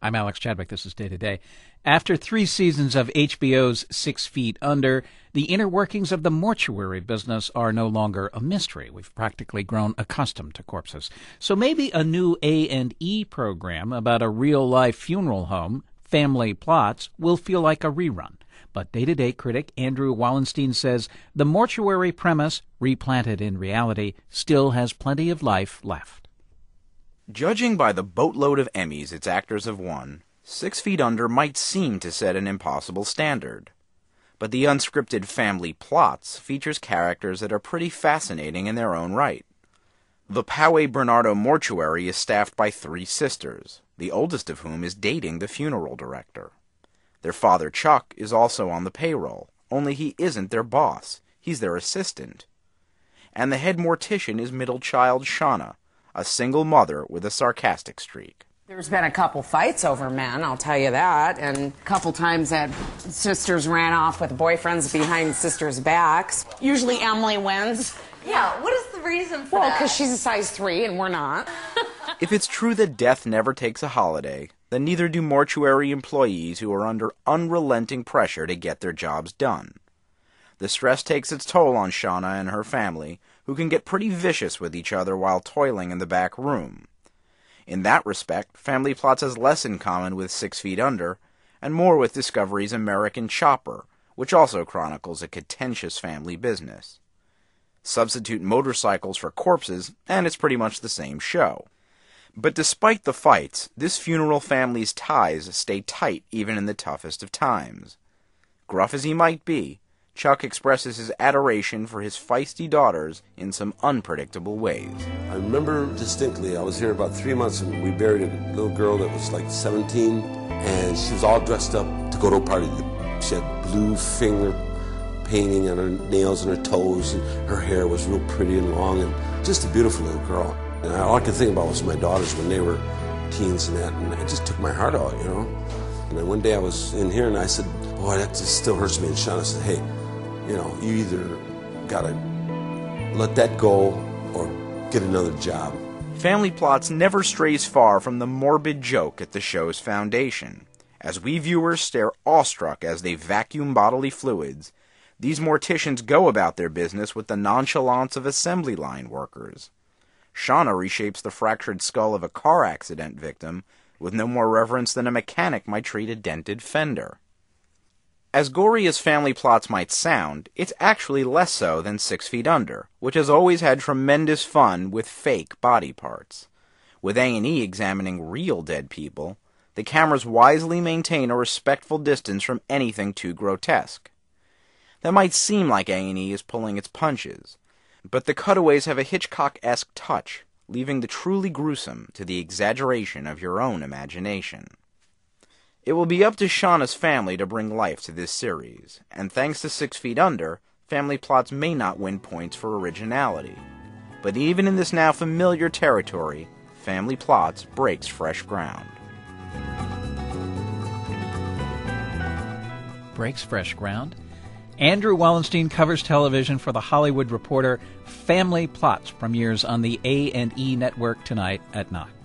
I'm Alex Chadwick. This is Day to Day. After 3 seasons of HBO's 6 Feet Under, the inner workings of the mortuary business are no longer a mystery. We've practically grown accustomed to corpses. So maybe a new A&E program about a real-life funeral home, Family Plots, will feel like a rerun. But Day to Day critic Andrew Wallenstein says the mortuary premise, replanted in reality, still has plenty of life left. Judging by the boatload of Emmys its actors have won, 6 Feet Under might seem to set an impossible standard. But the unscripted Family Plots features characters that are pretty fascinating in their own right. The Poway Bernardo Mortuary is staffed by 3 sisters, the oldest of whom is dating the funeral director. Their father, Chuck, is also on the payroll, only he isn't their boss. He's their assistant. And the head mortician is middle child Shauna, a single mother with a sarcastic streak. There's been a couple fights over men, I'll tell you that, and a couple times that sisters ran off with boyfriends behind sisters' backs. Usually Emily wins. Yeah, what is the reason for that? Well, because she's a size 3 and we're not. If it's true that death never takes a holiday, then neither do mortuary employees who are under unrelenting pressure to get their jobs done. The stress takes its toll on Shauna and her family, who can get pretty vicious with each other while toiling in the back room. In that respect, Family Plots has less in common with 6 Feet Under, and more with Discovery's American Chopper, which also chronicles a contentious family business. Substitute motorcycles for corpses, and it's pretty much the same show. But despite the fights, this funeral family's ties stay tight even in the toughest of times. Gruff as he might be, Chuck expresses his adoration for his feisty daughters in some unpredictable ways. I remember distinctly, I was here about 3 months and we buried a little girl that was like 17, and she was all dressed up to go to a party. She had blue finger painting on her nails and her toes, and her hair was real pretty and long, and just a beautiful little girl. And all I could think about was my daughters when they were teens and that, and it just took my heart out, you know. And then one day I was in here and I said, boy, that just still hurts me. And Shauna said, hey, you know, you either gotta let that go or get another job. Family Plots never strays far from the morbid joke at the show's foundation. As we viewers stare awestruck as they vacuum bodily fluids, these morticians go about their business with the nonchalance of assembly line workers. Shauna reshapes the fractured skull of a car accident victim with no more reverence than a mechanic might treat a dented fender. As gory as Family Plots might sound, it's actually less so than 6 Feet Under, which has always had tremendous fun with fake body parts. With A&E examining real dead people, the cameras wisely maintain a respectful distance from anything too grotesque. That might seem like A&E is pulling its punches, but the cutaways have a Hitchcock-esque touch, leaving the truly gruesome to the exaggeration of your own imagination. It will be up to Shauna's family to bring life to this series, and thanks to 6 Feet Under, Family Plots may not win points for originality. But even in this now familiar territory, Family Plots breaks fresh ground. Breaks fresh ground? Andrew Wallenstein covers television for The Hollywood Reporter. Family Plots premieres on the A&E network tonight at 9.